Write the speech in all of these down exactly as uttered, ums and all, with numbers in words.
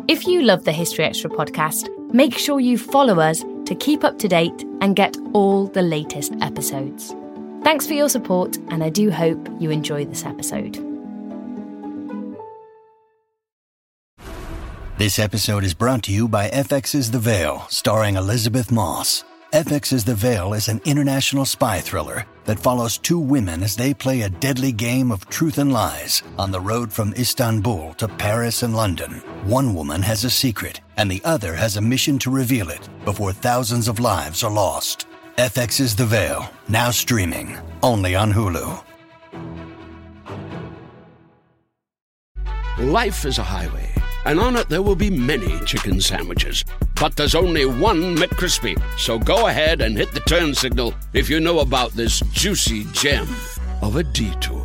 If you love the History Extra podcast, make sure you follow us to keep up to date and get all the latest episodes. Thanks for your support, and I do hope you enjoy this episode. This episode is brought to you by F X's The Veil, starring Elizabeth Moss. F X's The Veil is an international spy thriller that follows two women as they play a deadly game of truth and lies on the road from Istanbul to Paris and London. One woman has a secret, and the other has a mission to reveal it before thousands of lives are lost. F X's The Veil, now streaming, only on Hulu. Life is a highway, and on it there will be many chicken sandwiches. But there's only one McCrispy. So go ahead and hit the turn signal if you know about this juicy gem of a detour.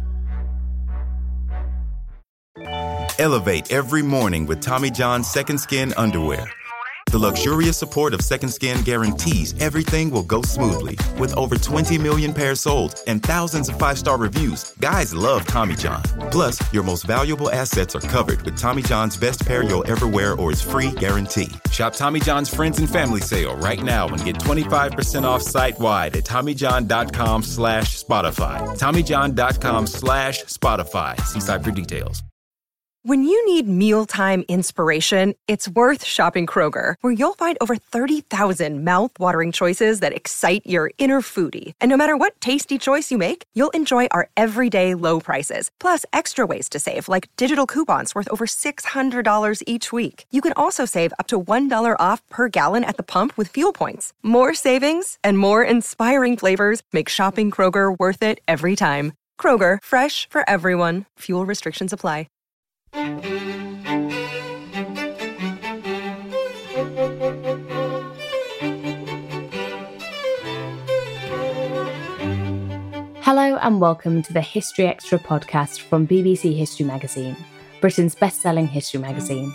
Elevate every morning with Tommy John's Second Skin underwear. The luxurious support of Second Skin guarantees everything will go smoothly. With over twenty million pairs sold and thousands of five-star reviews, guys love Tommy John. Plus, your most valuable assets are covered with Tommy John's best pair you'll ever wear or its free guarantee. Shop Tommy John's Friends and Family Sale right now and get twenty-five percent off site-wide at TommyJohn.com slash Spotify. TommyJohn.com slash Spotify. See site for details. When you need mealtime inspiration, it's worth shopping Kroger, where you'll find over thirty thousand mouth-watering choices that excite your inner foodie. And no matter what tasty choice you make, you'll enjoy our everyday low prices, plus extra ways to save, like digital coupons worth over six hundred dollars each week. You can also save up to one dollar off per gallon at the pump with fuel points. More savings and more inspiring flavors make shopping Kroger worth it every time. Kroger, fresh for everyone. Fuel restrictions apply. Hello and welcome to the History Extra podcast from B B C History Magazine, Britain's best-selling history magazine.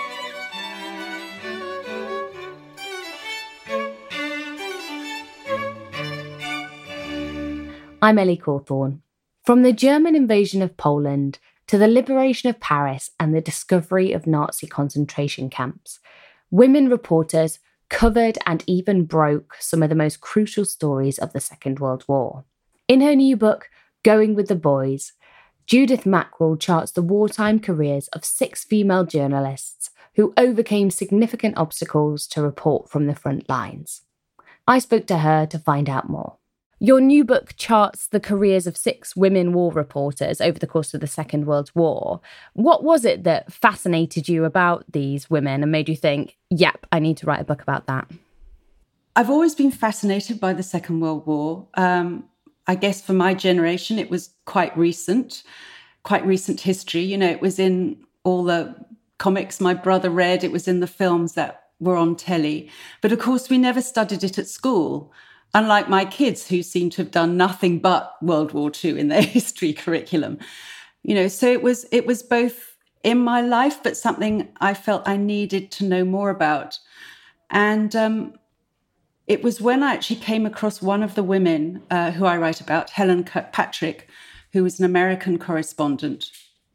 I'm Ellie Cawthorne. From the German invasion of Poland to the liberation of Paris and the discovery of Nazi concentration camps, women reporters covered and even broke some of the most crucial stories of the Second World War. In her new book, Going with the Boys, Judith Mackrell charts the wartime careers of six female journalists who overcame significant obstacles to report from the front lines. I spoke to her to find out more. Your new book charts the careers of six women war reporters over the course of the Second World War. What was it that fascinated you about these women and made you think, yep, I need to write a book about that? I've always been fascinated by the Second World War. Um, I guess for my generation, it was quite recent, quite recent history. You know, it was in all the comics my brother read. It was in the films that were on telly. But of course, we never studied it at school. Unlike my kids, who seem to have done nothing but World War Two in their history curriculum. You know, so it was it was both in my life, but something I felt I needed to know more about. And um, it was when I actually came across one of the women uh, who I write about, Helen Kirkpatrick, who was an American correspondent,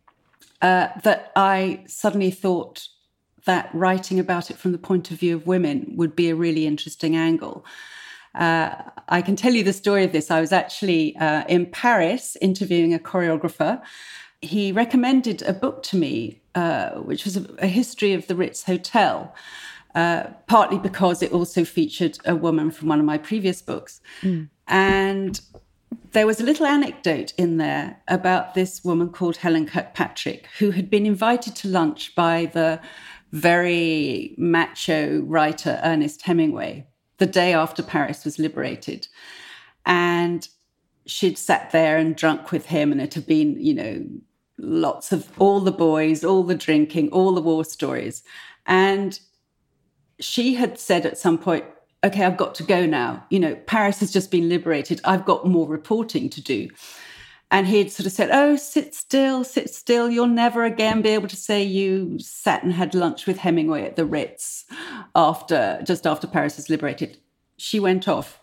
uh, that I suddenly thought that writing about it from the point of view of women would be a really interesting angle. Uh, I can tell you the story of this. I was actually uh, in Paris interviewing a choreographer. He recommended a book to me, uh, which was a, a history of the Ritz Hotel, uh, partly because it also featured a woman from one of my previous books. Mm. And there was a little anecdote in there about this woman called Helen Kirkpatrick, who had been invited to lunch by the very macho writer Ernest Hemingway the day after Paris was liberated. And she'd sat there and drunk with him, and it had been, you know, lots of all the boys, all the drinking, all the war stories. And she had said at some point, okay, I've got to go now. You know, Paris has just been liberated. I've got more reporting to do. And he'd sort of said, oh, sit still, sit still. You'll never again be able to say you sat and had lunch with Hemingway at the Ritz after, just after Paris was liberated. She went off.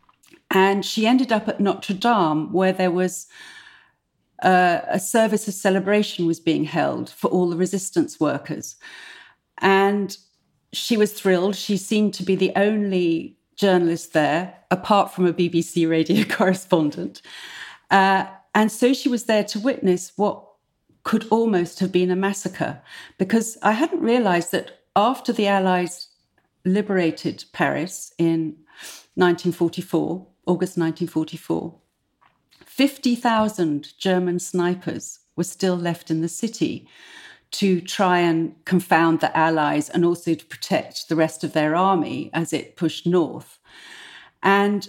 And she ended up at Notre Dame, where there was uh, a service of celebration was being held for all the resistance workers. And she was thrilled. She seemed to be the only journalist there, apart from a B B C radio correspondent. Uh, and so she was there to witness what could almost have been a massacre, because I hadn't realized that after the Allies liberated Paris in nineteen forty-four, August nineteen forty-four, fifty thousand German snipers were still left in the city to try and confound the Allies and also to protect the rest of their army as it pushed north. And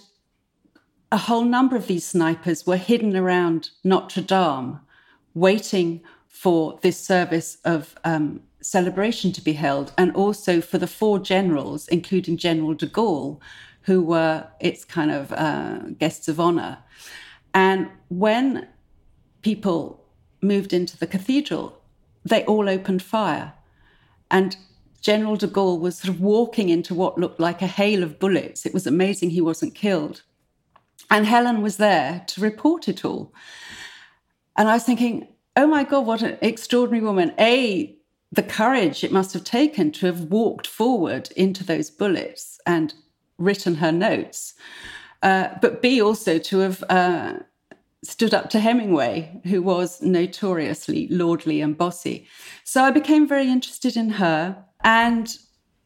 a whole number of these snipers were hidden around Notre Dame, waiting for this service of um, celebration to be held, and also for the four generals, including General de Gaulle, who were its kind of uh, guests of honor. And when people moved into the cathedral, they all opened fire. And General de Gaulle was sort of walking into what looked like a hail of bullets. It was amazing he wasn't killed. And Helen was there to report it all. And I was thinking, oh my God, what an extraordinary woman. A, the courage it must have taken to have walked forward into those bullets and written her notes. Uh, but B, also to have uh, stood up to Hemingway, who was notoriously lordly and bossy. So I became very interested in her and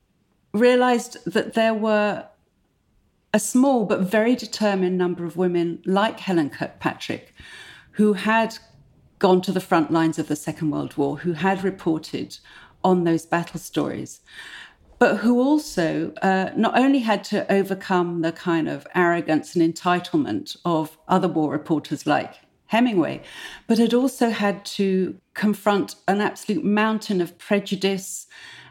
realized that there were a small but very determined number of women like Helen Kirkpatrick who had gone to the front lines of the Second World War, who had reported on those battle stories, but who also uh, not only had to overcome the kind of arrogance and entitlement of other war reporters like Hemingway, but had also had to confront an absolute mountain of prejudice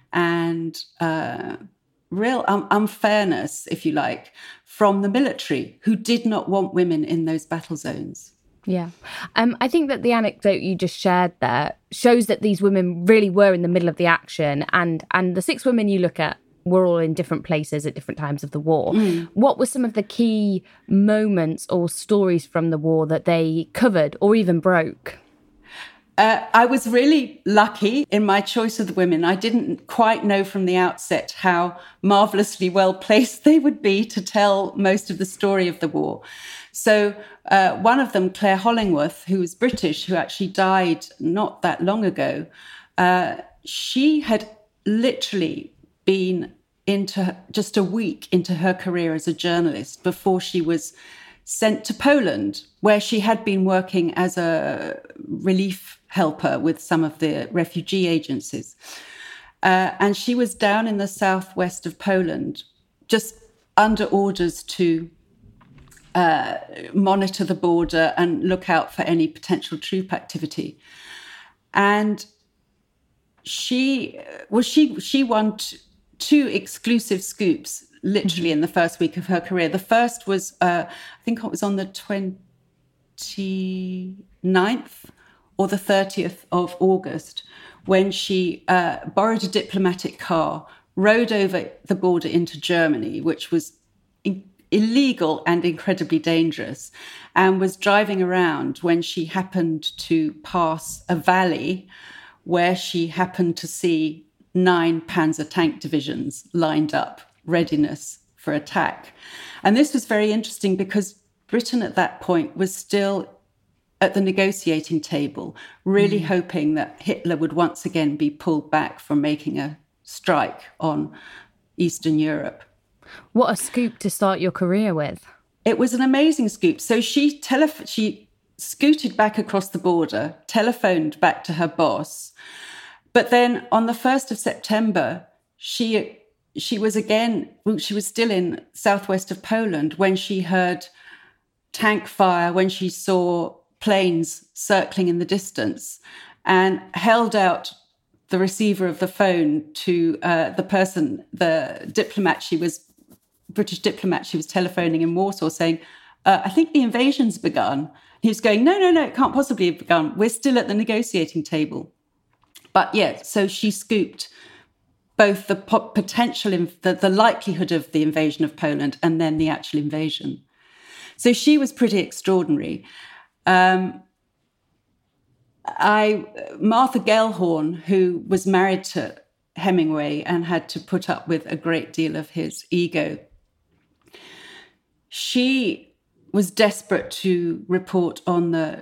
and uh, real um, unfairness, if you like, from the military, who did not want women in those battle zones. Yeah. Um, I think that the anecdote you just shared there shows that these women really were in the middle of the action, and and the six women you look at were all in different places at different times of the war. Mm. What were some of the key moments or stories from the war that they covered or even broke? Uh, I was really lucky in my choice of the women. I didn't quite know from the outset how marvellously well placed they would be to tell most of the story of the war. So uh, one of them, Claire Hollingworth, who was British, who actually died not that long ago, uh, she had literally been into just a week into her career as a journalist before she was sent to Poland, where she had been working as a relief helper with some of the refugee agencies. Uh, and she was down in the southwest of Poland, just under orders to uh, monitor the border and look out for any potential troop activity. And she well, she she won t- two exclusive scoops, literally in the first week of her career. The first was, uh, I think it was on the twenty-ninth or the thirtieth of August, when she uh, borrowed a diplomatic car, rode over the border into Germany, which was in- illegal and incredibly dangerous, and was driving around when she happened to pass a valley where she happened to see nine Panzer tank divisions lined up, readiness for attack. And this was very interesting because Britain at that point was still at the negotiating table, really mm. hoping that Hitler would once again be pulled back from making a strike on Eastern Europe. What a scoop to start your career with. It was an amazing scoop. So she tele- she scooted back across the border, telephoned back to her boss. But then on the first of September, she she was again, well, she was still in southwest of Poland when she heard tank fire, when she saw planes circling in the distance, and held out the receiver of the phone to uh, the person, the diplomat she was, British diplomat she was telephoning in Warsaw, saying, uh, I think the invasion's begun. He was going, no, no, no, it can't possibly have begun. We're still at the negotiating table. But yeah, so she scooped both the po- potential, inv- the, the likelihood of the invasion of Poland and then the actual invasion. So she was pretty extraordinary. Um, I Martha Gellhorn, who was married to Hemingway and had to put up with a great deal of his ego. She was desperate to report on the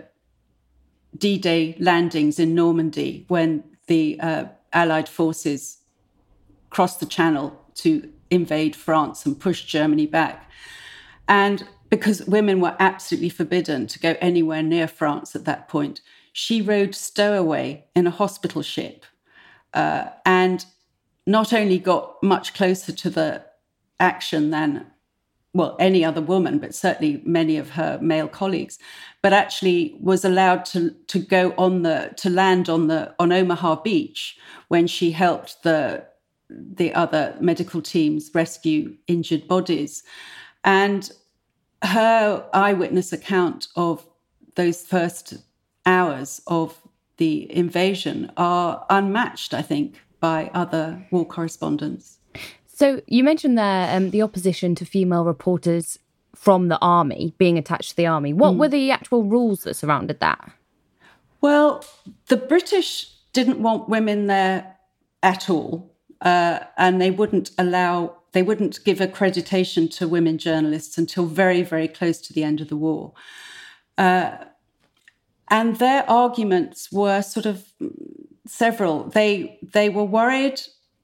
D-Day landings in Normandy when the uh, Allied forces crossed the Channel to invade France and push Germany back. And because women were absolutely forbidden to go anywhere near France at that point, she rowed stowaway in a hospital ship uh, and not only got much closer to the action than, well, any other woman, but certainly many of her male colleagues, but actually was allowed to, to go on the, to land on the, on Omaha Beach when she helped the, the other medical teams rescue injured bodies. And her eyewitness account of those first hours of the invasion are unmatched, I think, by other war correspondents. So you mentioned there um, the opposition to female reporters from the army, being attached to the army. What mm. were the actual rules that surrounded that? Well, the British didn't want women there at all, uh, and they wouldn't allow, they wouldn't give accreditation to women journalists until very, very close to the end of the war. Uh, and their arguments were sort of several. They they were worried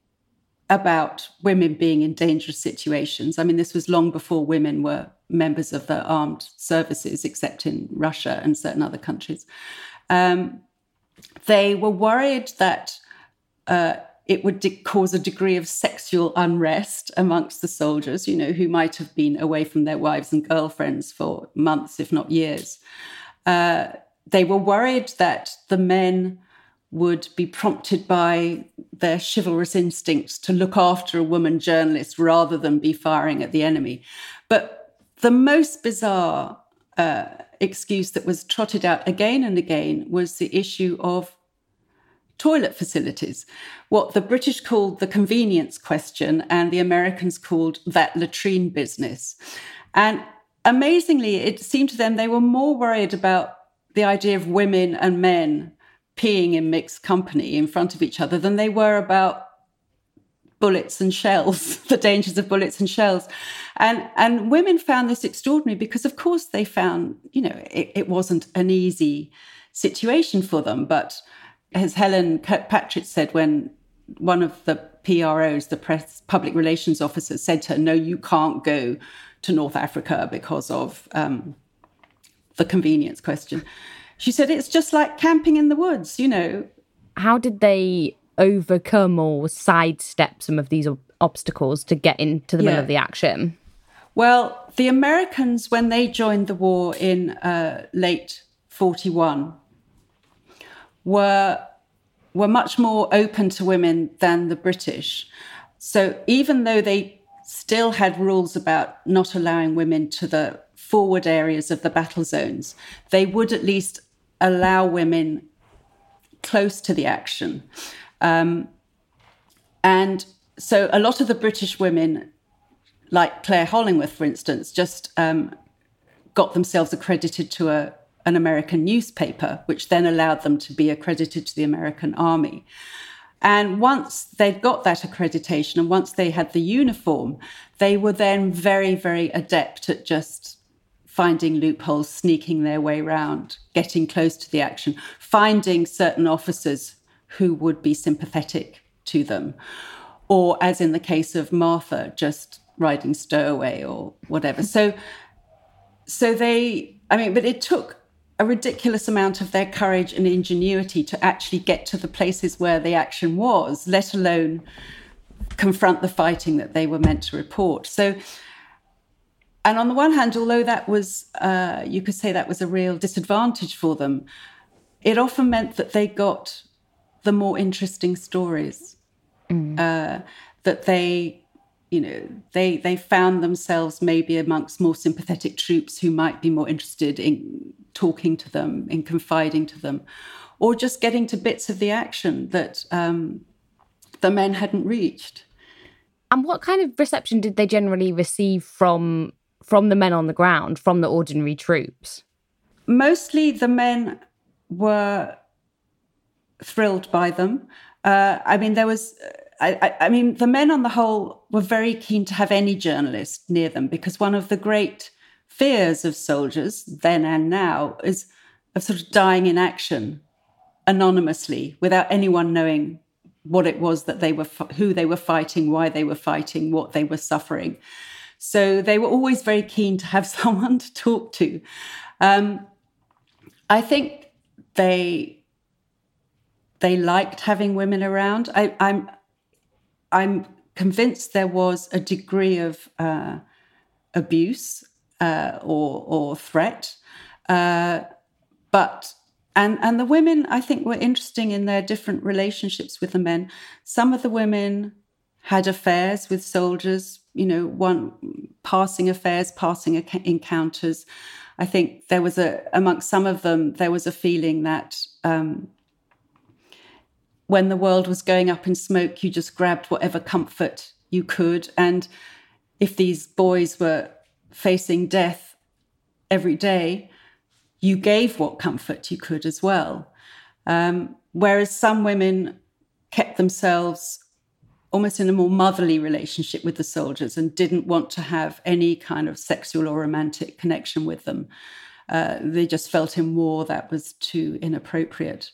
about women being in dangerous situations. I mean, this was long before women were members of the armed services, except in Russia and certain other countries. Um, they were worried that uh, it would de- cause a degree of sexual unrest amongst the soldiers, you know, who might have been away from their wives and girlfriends for months, if not years. Uh, they were worried that the men would be prompted by their chivalrous instincts to look after a woman journalist rather than be firing at the enemy. But the most bizarre uh, excuse that was trotted out again and again was the issue of toilet facilities, what the British called the convenience question and the Americans called that latrine business. And amazingly, it seemed to them they were more worried about the idea of women and men peeing in mixed company in front of each other than they were about bullets and shells, the dangers of bullets and shells. And, and women found this extraordinary because, of course, they found, you know, it, it wasn't an easy situation for them. But as Helen Kirkpatrick said, when one of the P R Os, the press public relations officers, said to her, no, you can't go to North Africa because of um, the convenience question. She said, it's just like camping in the woods, you know. How did they overcome or sidestep some of these ob- obstacles to get into the yeah. middle of the action? Well, the Americans, when they joined the war in uh, late forty-one, were, were much more open to women than the British. So even though they still had rules about not allowing women to the forward areas of the battle zones, they would at least allow women close to the action. Um, and so a lot of the British women, like Claire Hollingworth, for instance, just um, got themselves accredited to a, an American newspaper, which then allowed them to be accredited to the American Army. And once they'd got that accreditation and once they had the uniform, they were then very, very adept at just finding loopholes, sneaking their way around, getting close to the action, finding certain officers who would be sympathetic to them. Or, as in the case of Martha, just riding stowaway or whatever. So, so they, I mean, but it took a ridiculous amount of their courage and ingenuity to actually get to the places where the action was, let alone confront the fighting that they were meant to report. So, and on the one hand, although that was, uh, you could say that was a real disadvantage for them, it often meant that they got the more interesting stories, mm. uh, that they, you know, they they found themselves maybe amongst more sympathetic troops who might be more interested in talking to them, in confiding to them, or just getting to bits of the action that um, the men hadn't reached. And what kind of reception did they generally receive from from the men on the ground, from the ordinary troops? Mostly the men were thrilled by them. Uh, I mean, there was I, I mean, the men on the whole were very keen to have any journalist near them, because one of the great fears of soldiers then and now is of sort of dying in action anonymously without anyone knowing what it was that they were, who they were fighting, why they were fighting, what they were suffering. So they were always very keen to have someone to talk to. Um, I think they they liked having women around. I, I'm I'm convinced there was a degree of uh, abuse uh, or or threat, uh, but and and the women, I think, were interesting in their different relationships with the men. Some of the women had affairs with soldiers, you know, one passing affairs, passing encounters. I think there was a, amongst some of them, there was a feeling that um, when the world was going up in smoke, you just grabbed whatever comfort you could. And if these boys were facing death every day, you gave what comfort you could as well. Um, whereas some women kept themselves almost in a more motherly relationship with the soldiers and didn't want to have any kind of sexual or romantic connection with them. Uh, they just felt in war that was too inappropriate.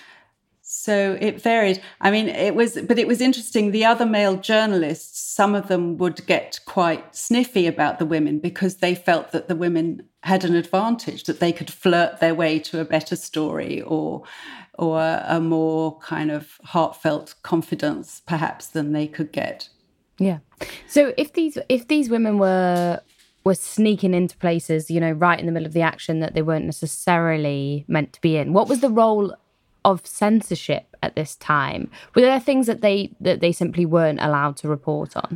So it varied. I mean, it was, but it was interesting. The other male journalists, some of them would get quite sniffy about the women because they felt that the women had an advantage, that they could flirt their way to a better story or or a more kind of heartfelt confidence, perhaps, than they could get. Yeah. So if these if these women were were sneaking into places, you know, right in the middle of the action that they weren't necessarily meant to be in, what was the role of censorship at this time? Were there things that they that they simply weren't allowed to report on?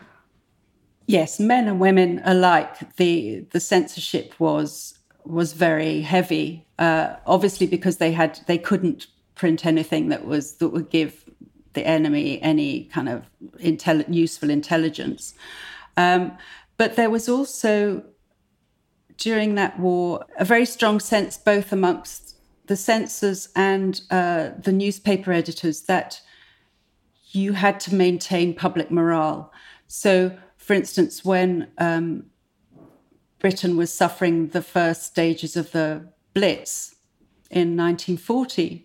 Yes, men and women alike. The the censorship was was very heavy. Uh, obviously, because they had they couldn't print anything that was that would give the enemy any kind of intel- useful intelligence. Um, but there was also during that war a very strong sense, both amongst the censors and uh, the newspaper editors, that you had to maintain public morale. So, for instance, when um, Britain was suffering the first stages of the Blitz in nineteen forty,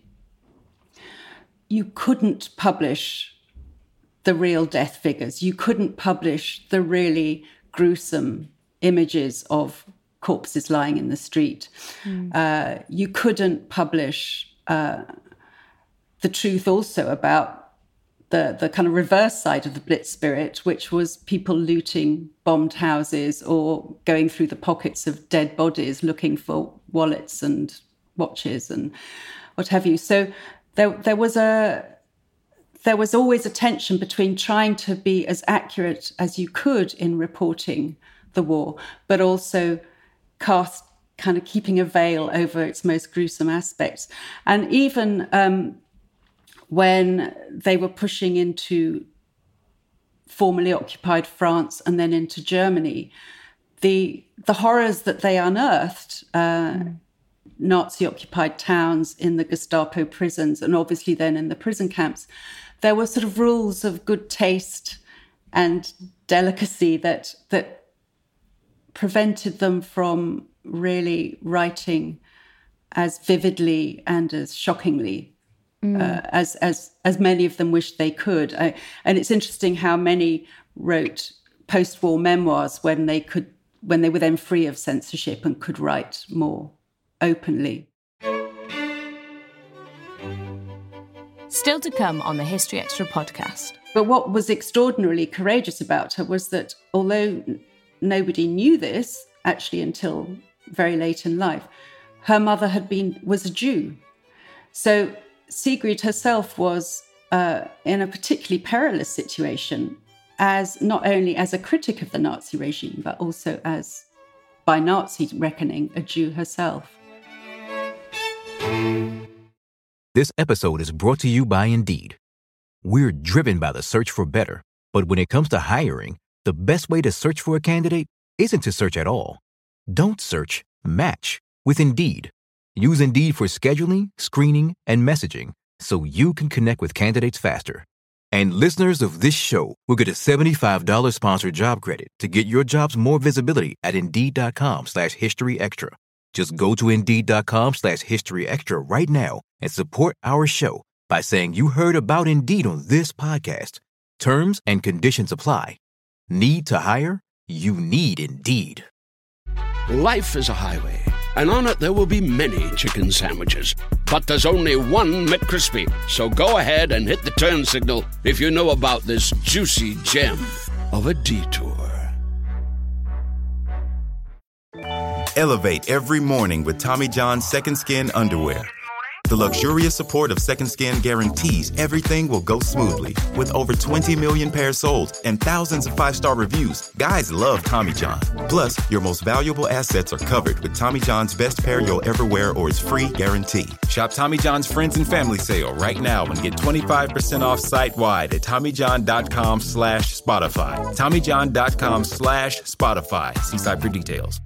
you couldn't publish the real death figures. You couldn't publish the really gruesome images of corpses lying in the street. Mm. Uh, you couldn't publish uh, the truth also about the, the kind of reverse side of the Blitz spirit, which was people looting bombed houses or going through the pockets of dead bodies looking for wallets and watches and what have you. So there, there was a there was always a tension between trying to be as accurate as you could in reporting the war, but also cast kind of keeping a veil over its most gruesome aspects. And even um, when they were pushing into formerly occupied France and then into Germany, the the horrors that they unearthed, uh, mm. Nazi-occupied towns, in the Gestapo prisons, and obviously then in the prison camps, there were sort of rules of good taste and delicacy that that prevented them from really writing as vividly and as shockingly mm. uh, as as as many of them wished they could. I, and it's interesting how many wrote post-war memoirs when they could when they were then free of censorship and could write more openly. Still to come on the History Extra podcast. But what was extraordinarily courageous about her was that although nobody knew this actually until very late in life, her mother had been was a Jew. So Sigrid herself was uh, in a particularly perilous situation, as not only as a critic of the Nazi regime, but also as, by Nazi reckoning, a Jew herself. This episode is brought to you by Indeed. We're driven by the search for better, but when it comes to hiring, the best way to search for a candidate isn't to search at all. Don't search, match with Indeed. Use Indeed for scheduling, screening, and messaging so you can connect with candidates faster. And listeners of this show will get a seventy-five dollars sponsored job credit to get your jobs more visibility at Indeed.com slash History Extra. Just go to Indeed.com slash History Extra right now and support our show by saying you heard about Indeed on this podcast. Terms and conditions apply. Need to hire? You need Indeed. Life is a highway, and on it there will be many chicken sandwiches. But there's only one McCrispy. So go ahead and hit the turn signal if you know about this juicy gem of a detour. Elevate every morning with Tommy John's Second Skin underwear. The luxurious support of Second Skin guarantees everything will go smoothly. With over twenty million pairs sold and thousands of five-star reviews, guys love Tommy John. Plus, your most valuable assets are covered with Tommy John's best pair you'll ever wear or its free guarantee. Shop Tommy John's Friends and Family Sale right now and get twenty-five percent off site-wide at TommyJohn.com slash Spotify. TommyJohn.com slash Spotify. See site for details.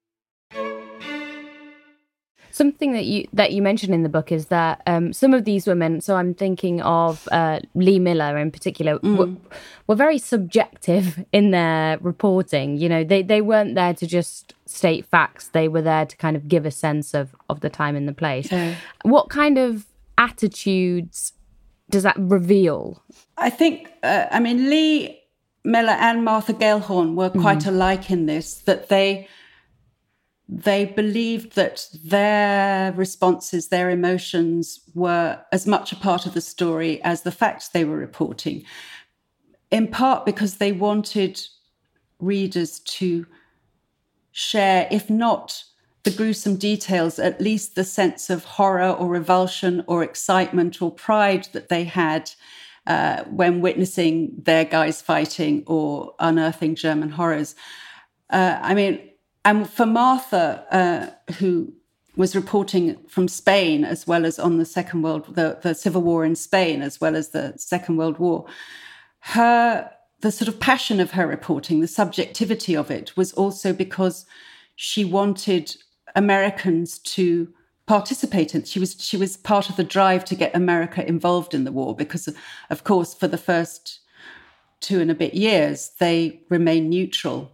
Something that you that you mentioned in the book is that um, some of these women, so I'm thinking of uh, Lee Miller in particular, mm. were, were very subjective in their reporting. You know, they, they weren't there to just state facts. They were there to kind of give a sense of, of the time and the place. Yeah. What kind of attitudes does that reveal? I think, uh, I mean, Lee Miller and Martha Gellhorn were quite mm. alike in this, that they... They believed that their responses, their emotions were as much a part of the story as the facts they were reporting, in part because they wanted readers to share, if not the gruesome details, at least the sense of horror or revulsion or excitement or pride that they had uh, when witnessing their guys fighting or unearthing German horrors. Uh, I mean, And for Martha, uh, who was reporting from Spain as well as on the Second World, the, the Civil War in Spain as well as the Second World War, her the sort of passion of her reporting, the subjectivity of it, was also because she wanted Americans to participate in. She was she was part of the drive to get America involved in the war because, of course, for the first two and a bit years, they remained neutral.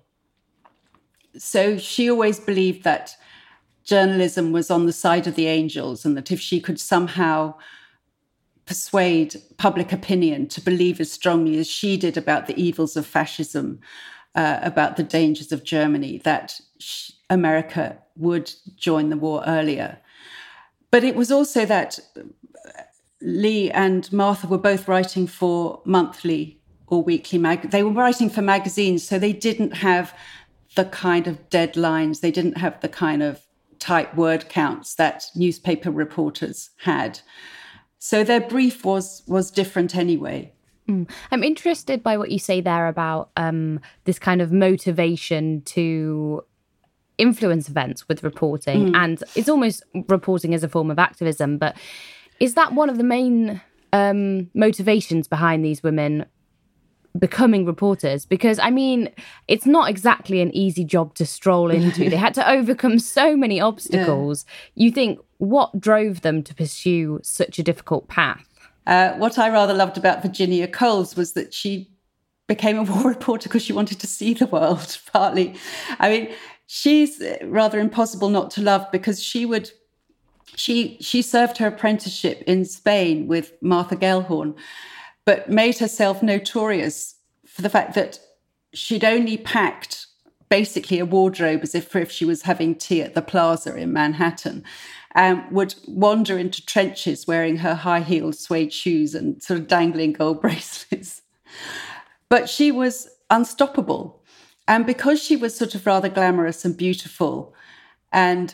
So she always believed that journalism was on the side of the angels and that if she could somehow persuade public opinion to believe as strongly as she did about the evils of fascism, uh, about the dangers of Germany, that she, America would join the war earlier. But it was also that Lee and Martha were both writing for monthly or weekly mag. They were writing for magazines, so they didn't have the kind of deadlines, they didn't have the kind of tight word counts that newspaper reporters had. So their brief was was different anyway. Mm. I'm interested by what you say there about um, this kind of motivation to influence events with reporting. Mm. And it's almost reporting as a form of activism. But is that one of the main um, motivations behind these women becoming reporters? Because, I mean, it's not exactly an easy job to stroll into. They had to overcome so many obstacles. Yeah. You think, what drove them to pursue such a difficult path? Uh, what I rather loved about Virginia Coles was that she became a war reporter because she wanted to see the world, partly. I mean, she's rather impossible not to love because she would... She, she served her apprenticeship in Spain with Martha Gellhorn, but made herself notorious for the fact that she'd only packed basically a wardrobe as if for if she was having tea at the Plaza in Manhattan, and would wander into trenches wearing her high-heeled suede shoes and sort of dangling gold bracelets. But she was unstoppable. And because she was sort of rather glamorous and beautiful and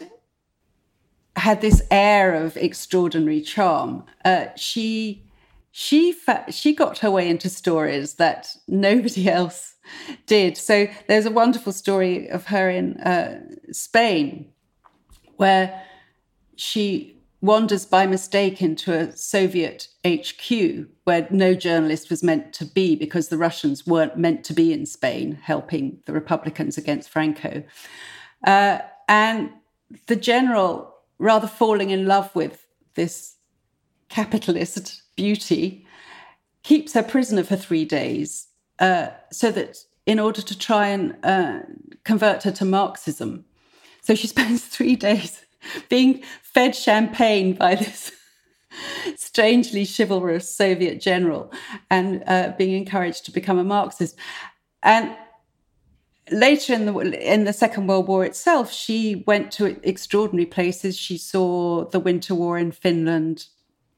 had this air of extraordinary charm, uh, she... She fa- she got her way into stories that nobody else did. So there's a wonderful story of her in uh, Spain where she wanders by mistake into a Soviet H Q where no journalist was meant to be because the Russians weren't meant to be in Spain helping the Republicans against Franco. Uh, and the general, rather falling in love with this capitalist beauty, keeps her prisoner for three days uh, so that in order to try and uh, convert her to Marxism. So she spends three days being fed champagne by this strangely chivalrous Soviet general and uh, being encouraged to become a Marxist. And later in the in the Second World War itself, she went to extraordinary places. She saw the Winter War in Finland,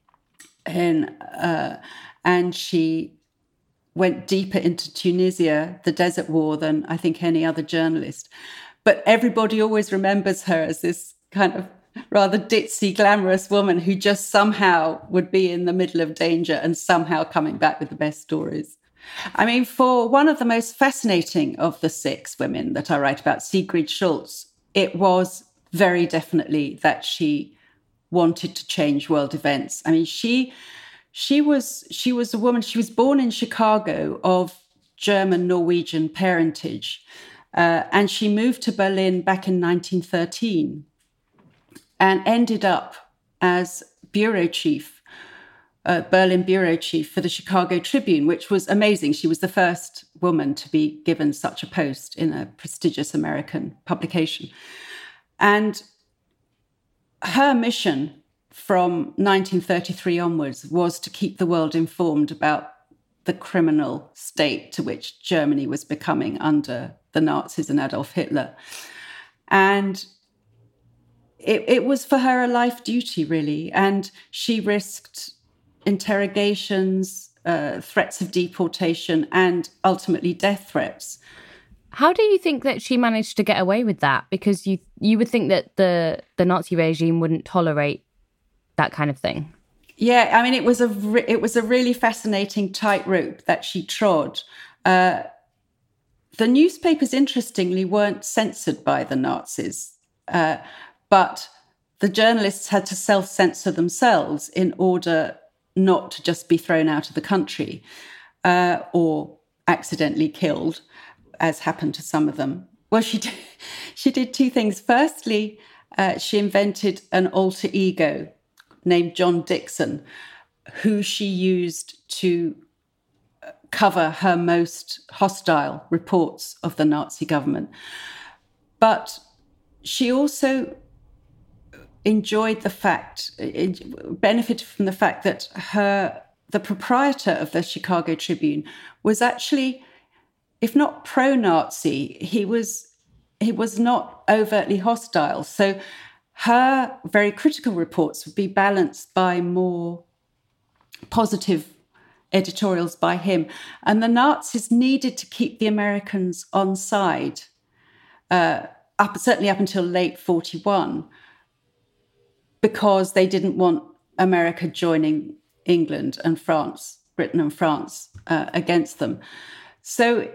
in, uh, and she went deeper into Tunisia, the Desert War, than I think any other journalist. But everybody always remembers her as this kind of rather ditzy, glamorous woman who just somehow would be in the middle of danger and somehow coming back with the best stories. I mean, for one of the most fascinating of the six women that I write about, Sigrid Schultz, it was very definitely that she wanted to change world events. I mean, she she was she was a woman. She was born in Chicago of German Norwegian parentage, uh, and she moved to Berlin back in nineteen thirteen, and ended up as bureau chief. Uh, Berlin bureau chief for the Chicago Tribune, which was amazing. She was the first woman to be given such a post in a prestigious American publication. And her mission from nineteen thirty-three onwards was to keep the world informed about the criminal state to which Germany was becoming under the Nazis and Adolf Hitler. And it, it was for her a life duty, really. And she risked interrogations, uh, threats of deportation, and ultimately death threats. How do you think that she managed to get away with that? Because you you would think that the, the Nazi regime wouldn't tolerate that kind of thing. Yeah, I mean, it was a re- it was a really fascinating tightrope that she trod. Uh, the newspapers, interestingly, weren't censored by the Nazis, uh, but the journalists had to self-censor themselves in order not to just be thrown out of the country uh, or accidentally killed, as happened to some of them. Well, she did, she did two things. Firstly, uh, she invented an alter ego named John Dixon, who she used to cover her most hostile reports of the Nazi government. But she also enjoyed the fact, benefited from the fact that her, the proprietor of the Chicago Tribune was actually, if not pro-Nazi, he was he was not overtly hostile. So her very critical reports would be balanced by more positive editorials by him. And the Nazis needed to keep the Americans on side, uh, up certainly up until late forty-one, because they didn't want America joining England and France, Britain and France, uh, against them. So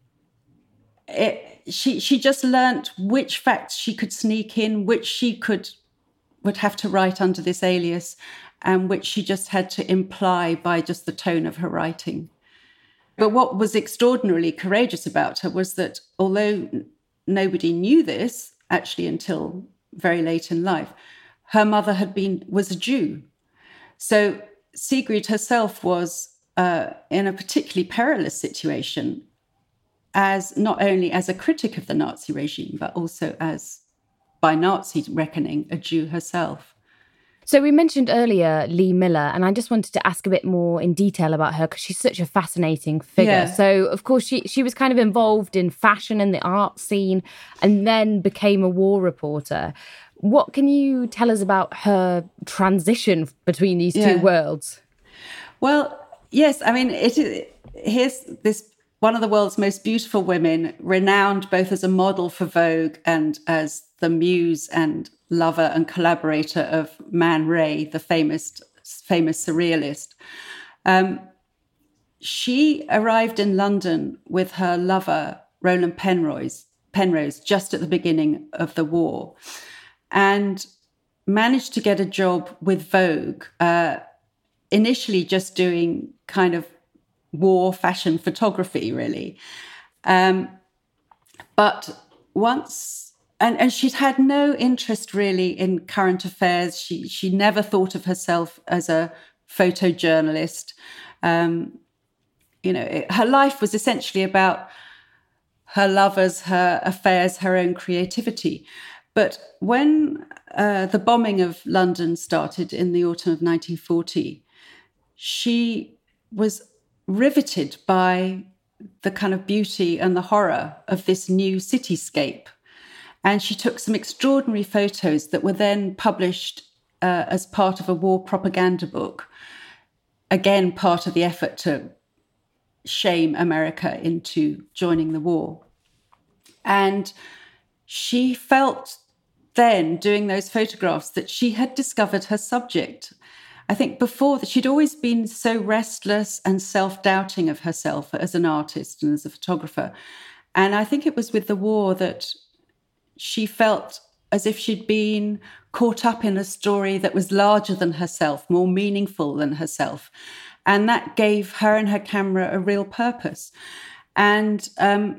it, she she just learnt which facts she could sneak in, which she could would have to write under this alias, and which she just had to imply by just the tone of her writing. But what was extraordinarily courageous about her was that although nobody knew this, actually until very late in life, her mother had been was a Jew. So Sigrid herself was uh, in a particularly perilous situation, as not only as a critic of the Nazi regime, but also as, by Nazi reckoning, a Jew herself. So we mentioned earlier Lee Miller, and I just wanted to ask a bit more in detail about her because she's such a fascinating figure. Yeah. So, of course, she she was kind of involved in fashion and the art scene and then became a war reporter. What can you tell us about her transition between these yeah. two worlds? Well, yes, I mean, it is, here's this one of the world's most beautiful women, renowned both as a model for Vogue and as the muse and lover and collaborator of Man Ray, the famous famous surrealist. Um, she arrived in London with her lover, Roland Penrose, Penrose, just at the beginning of the war, and managed to get a job with Vogue, uh, initially just doing kind of war fashion photography, really. Um, but once, and, and she'd had no interest really in current affairs. She she never thought of herself as a photojournalist. Um, You know, it, her life was essentially about her lovers, her affairs, her own creativity. But when uh, the bombing of London started in the autumn of nineteen forty, she was riveted by the kind of beauty and the horror of this new cityscape. And she took some extraordinary photos that were then published uh, as part of a war propaganda book. Again, part of the effort to shame America into joining the war. And she felt then, doing those photographs, that she had discovered her subject. I think before that she'd always been so restless and self-doubting of herself as an artist and as a photographer. And I think it was with the war that she felt as if she'd been caught up in a story that was larger than herself, more meaningful than herself. And that gave her and her camera a real purpose. And um,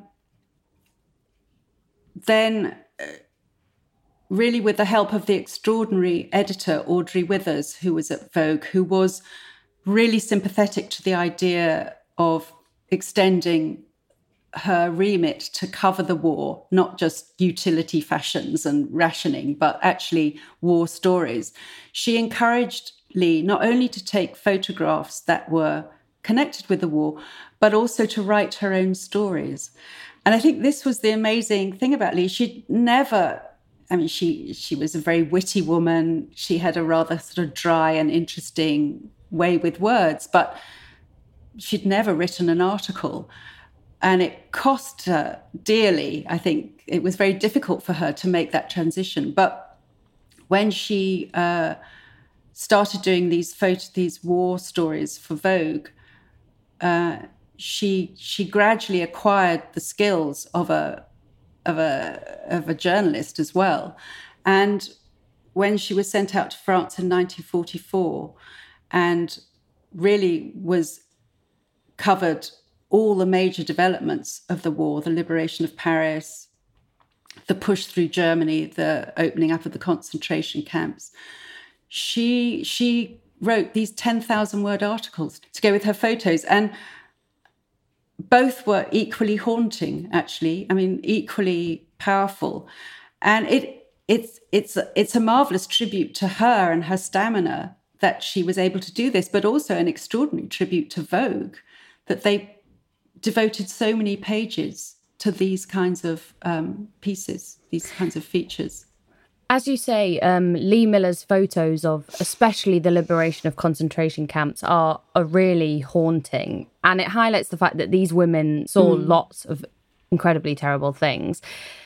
then, uh, really with the help of the extraordinary editor, Audrey Withers, who was at Vogue, who was really sympathetic to the idea of extending her remit to cover the war, not just utility fashions and rationing, but actually war stories. She encouraged Lee not only to take photographs that were connected with the war, but also to write her own stories. And I think this was the amazing thing about Lee. She'd never, I mean, she she was a very witty woman. She had a rather sort of dry and interesting way with words, but she'd never written an article. And it cost her dearly. I think it was very difficult for her to make that transition. But when she uh, started doing these photo, these war stories for Vogue, uh, she she gradually acquired the skills of a of a of a journalist as well. And when she was sent out to France in nineteen forty-four, and really was covered all the major developments of the war, the liberation of Paris, the push through Germany, the opening up of the concentration camps, she she wrote these ten thousand word articles to go with her photos. And both were equally haunting, actually. I mean, equally powerful. And it it's it's it's a marvelous tribute to her and her stamina that she was able to do this, but also an extraordinary tribute to Vogue, that they devoted so many pages to these kinds of um, pieces, these kinds of features. As you say, um, Lee Miller's photos of especially the liberation of concentration camps are, are really haunting. And it highlights the fact that these women saw mm. lots of incredibly terrible things,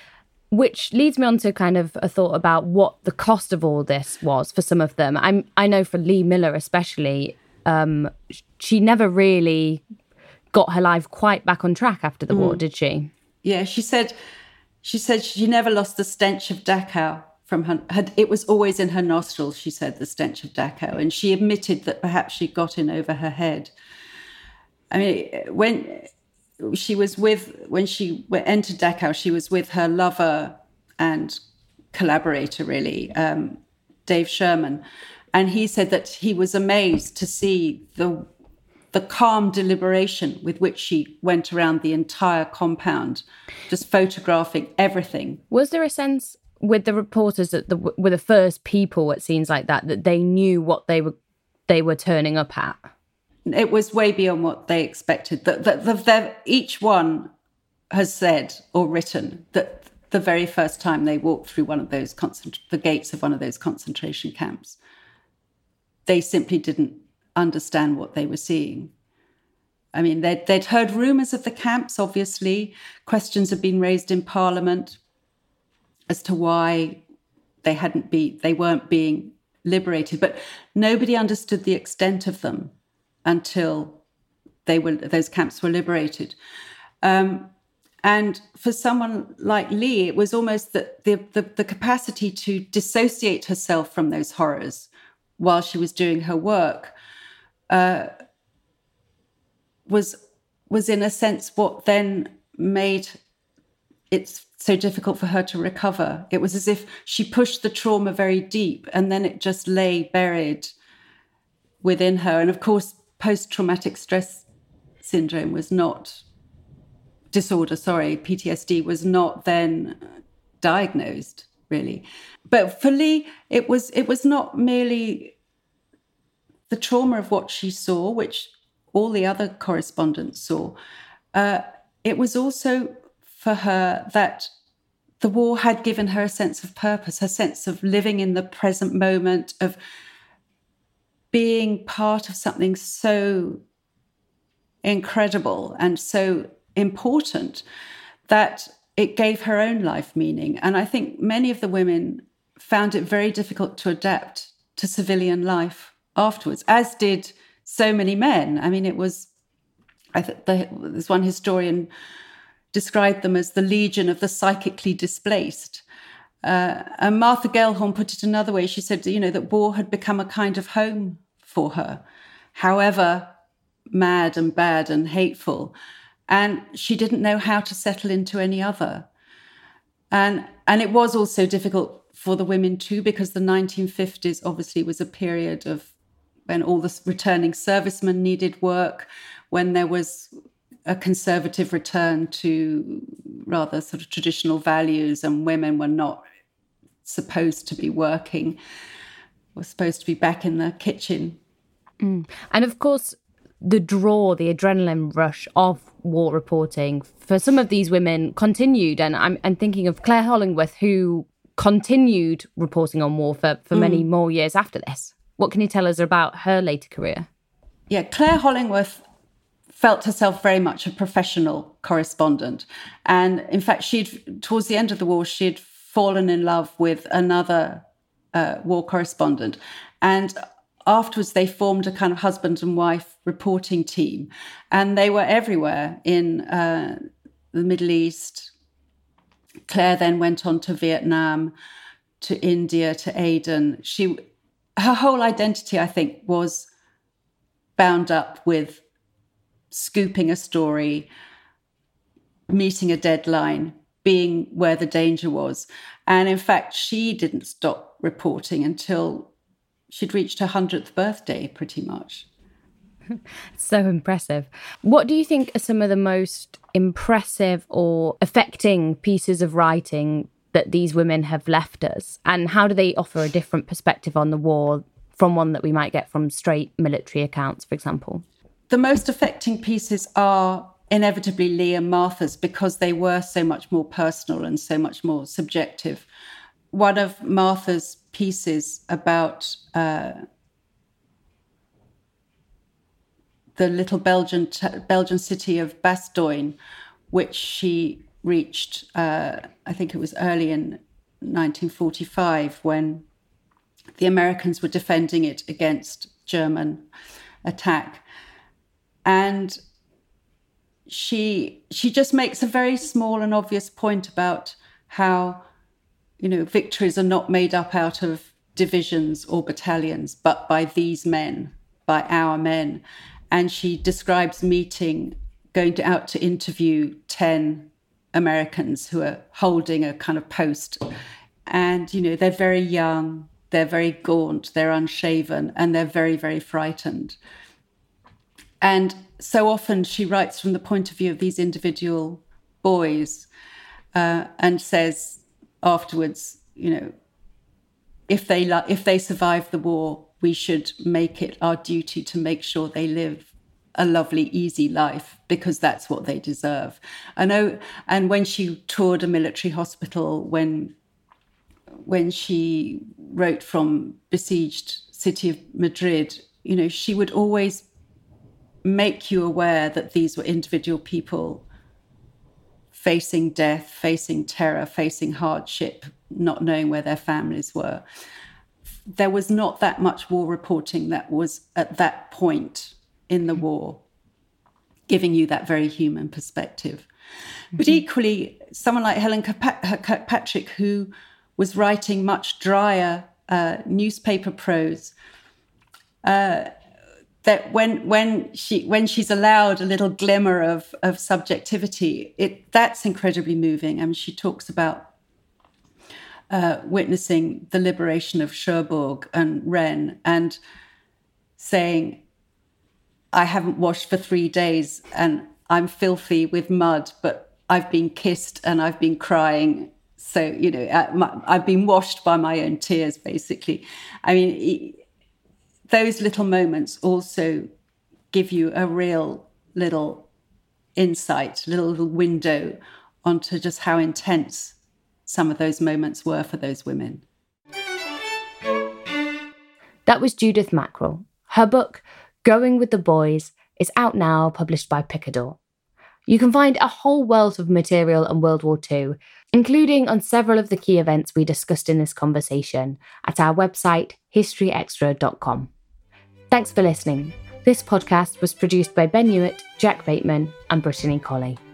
which leads me on to kind of a thought about what the cost of all this was for some of them. I'm, I know for Lee Miller especially, um, she never really got her life quite back on track after the mm. war, did she? Yeah, she said she said she never lost the stench of Dachau from her, her. It was always in her nostrils, she said, the stench of Dachau. And she admitted that perhaps she got in over her head. I mean, when she was with, when she entered Dachau, she was with her lover and collaborator, really, um, Dave Sherman. And he said that he was amazed to see the the calm deliberation with which she went around the entire compound, just photographing everything. Was there a sense with the reporters that the, were the first people at scenes like that, that they knew what they were they were turning up at? It was way beyond what they expected. That the, the, the, each one has said or written that the very first time they walked through one of those concent- the gates of one of those concentration camps, they simply didn't understand what they were seeing. I mean, they'd, they'd heard rumours of the camps, obviously. Questions had been raised in Parliament as to why they hadn't be, they weren't being liberated, but nobody understood the extent of them until they were those camps were liberated. Um, and for someone like Lee, it was almost that the, the the capacity to dissociate herself from those horrors while she was doing her work Uh, was was in a sense what then made it so difficult for her to recover. It was as if she pushed the trauma very deep and then it just lay buried within her. And of course, post-traumatic stress syndrome was not, disorder, sorry, P T S D was not then diagnosed, really. But for Lee, it was it was not merely the trauma of what she saw, which all the other correspondents saw. Uh, it was also for her that the war had given her a sense of purpose, a sense of living in the present moment, of being part of something so incredible and so important that it gave her own life meaning. And I think many of the women found it very difficult to adapt to civilian life afterwards, as did so many men. I mean, it was, I think the, there's one historian described them as the legion of the psychically displaced. Uh, and Martha Gellhorn put it another way. She said, you know, that war had become a kind of home for her, however mad and bad and hateful. And she didn't know how to settle into any other. And, and it was also difficult for the women too, because the nineteen fifties obviously was a period of when all the returning servicemen needed work, when there was a conservative return to rather sort of traditional values, and women were not supposed to be working, were supposed to be back in the kitchen. Mm. And of course, the draw, the adrenaline rush of war reporting for some of these women continued. And I'm, I'm thinking of Claire Hollingworth, who continued reporting on war for, for mm. many more years after this. What can you tell us about her later career? Yeah, Claire Hollingworth felt herself very much a professional correspondent. And in fact, she'd, towards the end of the war, she'd fallen in love with another uh, war correspondent. And afterwards, they formed a kind of husband and wife reporting team. And they were everywhere in uh, the Middle East. Claire then went on to Vietnam, to India, to Aden. She, her whole identity, I think, was bound up with scooping a story, meeting a deadline, being where the danger was. And in fact, she didn't stop reporting until she'd reached her hundredth birthday, pretty much. So impressive. What do you think are some of the most impressive or affecting pieces of writing that these women have left us? And how do they offer a different perspective on the war from one that we might get from straight military accounts, for example? The most affecting pieces are inevitably Lee and Martha's, because they were so much more personal and so much more subjective. One of Martha's pieces about uh, the little Belgian t- Belgian city of Bastogne, which she reached, uh, I think it was early in nineteen forty-five, when the Americans were defending it against German attack. And she she just makes a very small and obvious point about how, you know, victories are not made up out of divisions or battalions, but by these men, by our men. And she describes meeting, going to, out to interview ten Americans who are holding a kind of post. And, you know, they're very young, they're very gaunt, they're unshaven, and they're very, very frightened. And so often she writes from the point of view of these individual boys uh, and says afterwards, you know, if they lo- if they survive the war, we should make it our duty to make sure they live a lovely, easy life, because that's what they deserve. I know, and when she toured a military hospital, when when she wrote from besieged city of Madrid, you know, she would always make you aware that these were individual people facing death, facing terror, facing hardship, not knowing where their families were. There was not that much war reporting that was at that point in the war, giving you that very human perspective. Mm-hmm. But equally, someone like Helen Kirkpatrick, who was writing much drier uh, newspaper prose, uh, that when when she when she's allowed a little glimmer of of subjectivity, it that's incredibly moving. I mean, she talks about uh, witnessing the liberation of Cherbourg and Rennes, and saying, I haven't washed for three days and I'm filthy with mud, but I've been kissed and I've been crying. So, you know, I've been washed by my own tears, basically. I mean, those little moments also give you a real little insight, little, little window onto just how intense some of those moments were for those women. That was Judith Mackrell. Her book, Going with the Boys, is out now, published by Picador. You can find a whole wealth of material on World War Two, including on several of the key events we discussed in this conversation, at our website, history extra dot com. Thanks for listening. This podcast was produced by Ben Hewitt, Jack Bateman, and Brittany Colley.